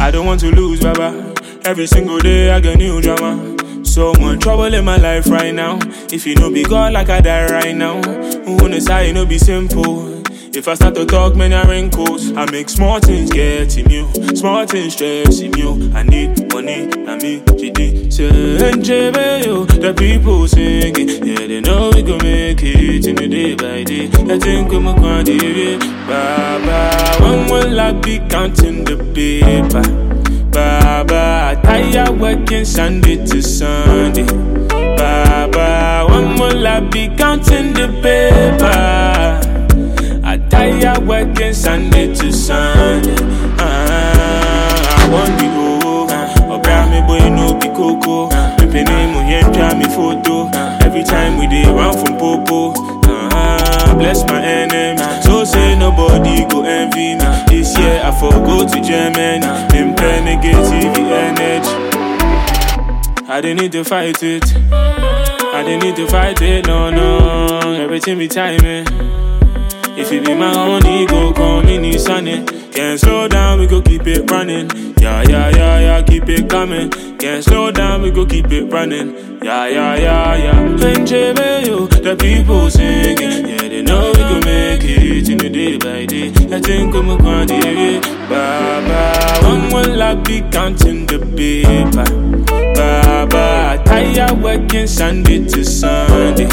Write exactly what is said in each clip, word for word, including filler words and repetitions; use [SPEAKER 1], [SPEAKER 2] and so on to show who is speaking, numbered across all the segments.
[SPEAKER 1] I don't want to lose, Baba. Every single day I get new drama. So much trouble in my life right now. If you know be God like I die right now. Who wanna say it no be simple? If I start to talk, many wrinkles. I make small things get in you, small things stress in you. I need money, I mean, G D. Say, the people singing, yeah, they know we gon' make it in the day by day. I think I'm a quantity, Baba. When will I be counting the paper? Baba, tired working Sunday to Sunday. Baba, when will I be counting the paper? I tired working Sunday to Sunday. Ah, I want the oh, oh, grab me boy no be coco. Me penny mo yen try me photo. Every time we dey run from popo. Ah, bless my enemies. So say nobody go envy me. This year I forgo to Germany. Impress negative energy. I didn't need to fight it. I didn't need to fight it. No, no. Everything be timing. If it be my own ego, come in sunny. Can't slow down, we go keep it running. Yeah, yeah, yeah, yeah, keep it coming. Can't slow down, we go keep it running. Yeah, yeah, yeah, yeah. N J B, yo, the people singing. Yeah, they know we go make it in the day by day. I think I'm a quantity. Baba, when will I be counting the paper? Baba, tired working Sunday to Sunday.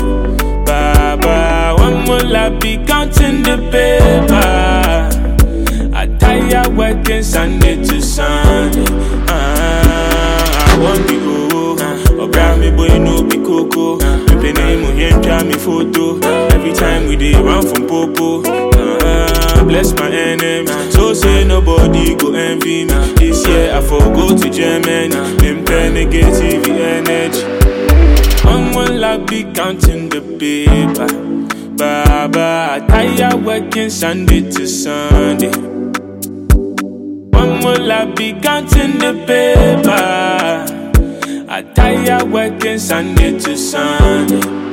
[SPEAKER 1] Baba, when will I be counting the paper? I tired working Sunday to Sunday. Ah, I want the oh, oh, grab me boy no be coco. Me penny mo yen try me photo. Every time we dey run from popo. Ah, bless my enemies. So say nobody go envy me. This year I forgo to Germany. Impress negative energy. When will I be counting the paper? Baba, tired working Sunday to Sunday. When will I be counting the paper? I tired working Sunday to Sunday.